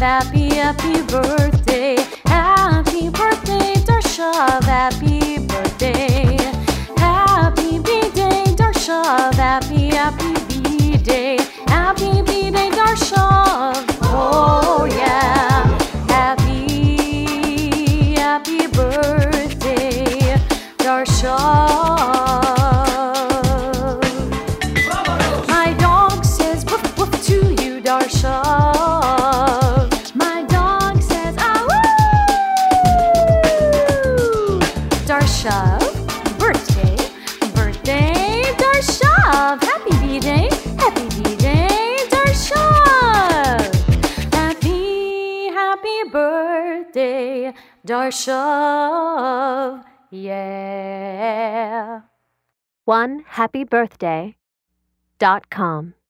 happy, happy birthday. Happy birthday, Darshav, happy birthday. Happy B-Day, Darshav, happy, happy B-Day. Happy B-Day, Darshav, oh yeah. Happy, happy birthday, Darshav. My dog says woof woof to you, Darshav. My dog says ah woo. Darshav, birthday, birthday, Darshav. Happy B-Day, happy B-Day, Darshav. Happy, happy birthday, Darshav. Yeah. OneHappyBirthday.com